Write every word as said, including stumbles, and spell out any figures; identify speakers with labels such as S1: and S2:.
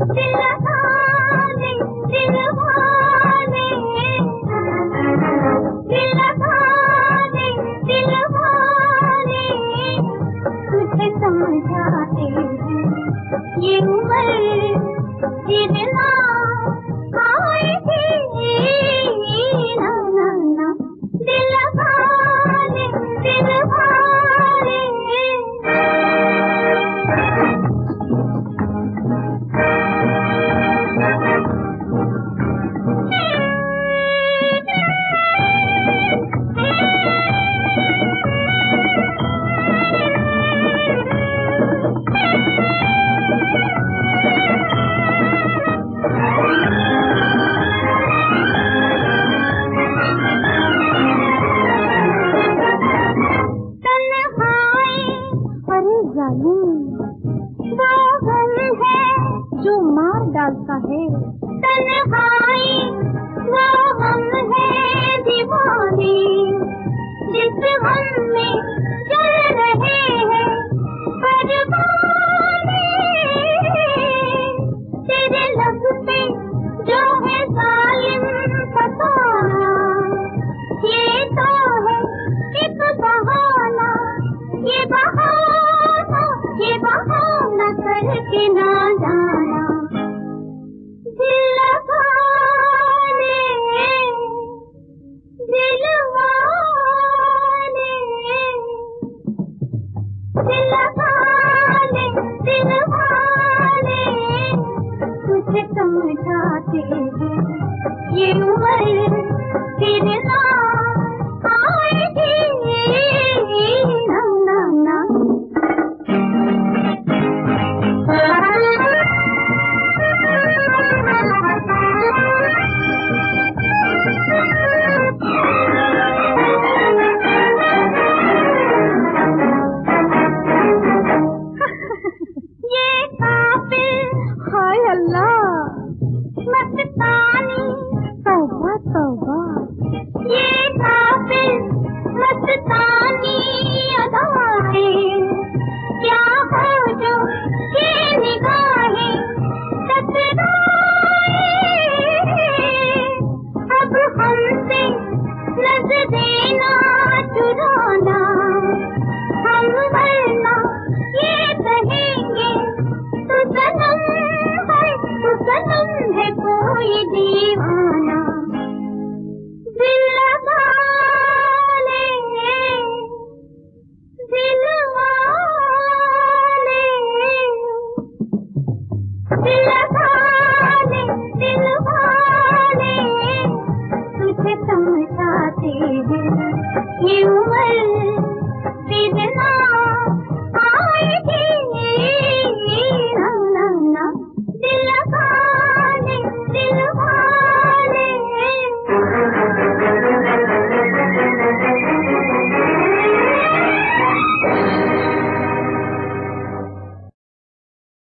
S1: दिल वाले दिल वाले दिल वाले दिल वाले तुझे समझाते हैं ये उम्र फिर ना आएगी ना ना ना दिल वाले दिल वाले। जो मार डालता है तन्हाई वो हम है दीवाने जिस हम में चल रहे हैं परवाने तेरे लब पे जो है जालिम फसाना ये तो है एक बहाना ये बहाना ये बहाना करके ना जाना दिल वाले दिल वाले दिल वाले दिल वाले तुझे समझाते हैं ये उम्र फिर ना आएगी ना ना ना। मस्तानी तौबा तौबा ये काफिर मस्तानी अदाएं क्या हो जो ये निगाहें टकराए अब हमसे नजरें ना चुराना हम वरना ये कहेंगे तू सनम है तू सनम है कोई दीवाना दिल वाले दिल वाले दिल वाले दिल वाले तुझे समझाते हैं ये